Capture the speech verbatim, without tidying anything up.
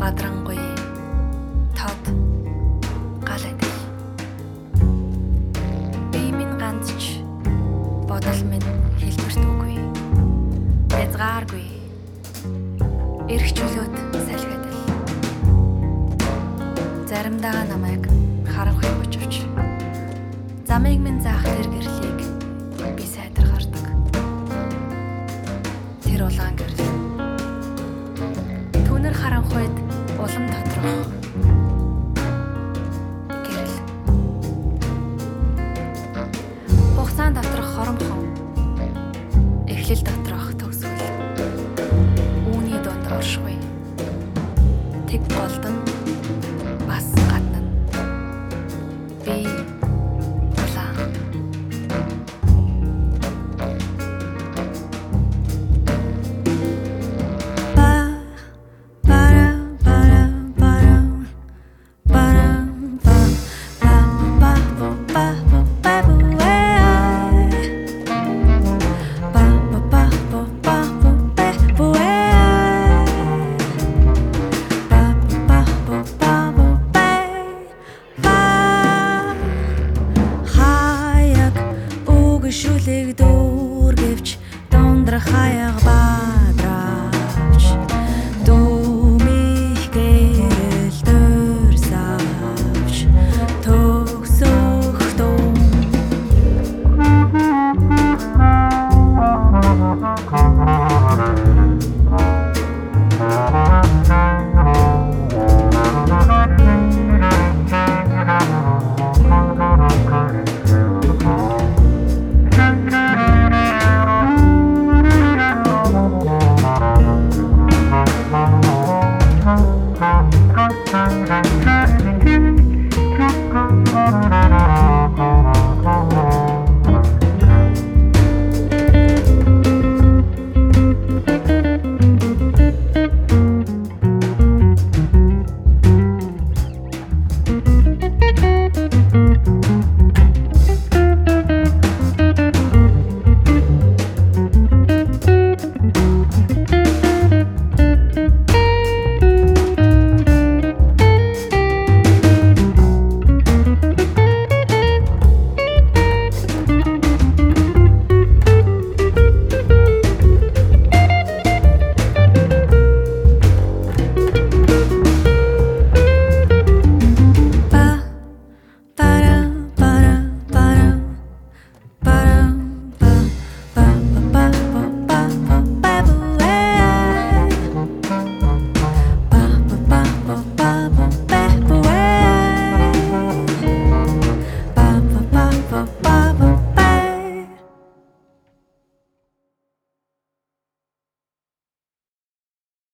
бадрангүй тод гал адил. Би минь ганц ч бодол минь хэлбэрт үгүй. Язгааргүй эрх чөлөөт салхиад л. Заримдаа намайг харанхуй өчөвч. Замыг минь заах тэр гэрлийг би сайдар гардаг. Тэр улаан гэрэл. Түүнэр харанхуйд улам тодрох гэрэл. Хугацаанд доторх хоромхон. Эхлэл доторх төгсгөл. Үүний дунд оршгүй. Тэг голдон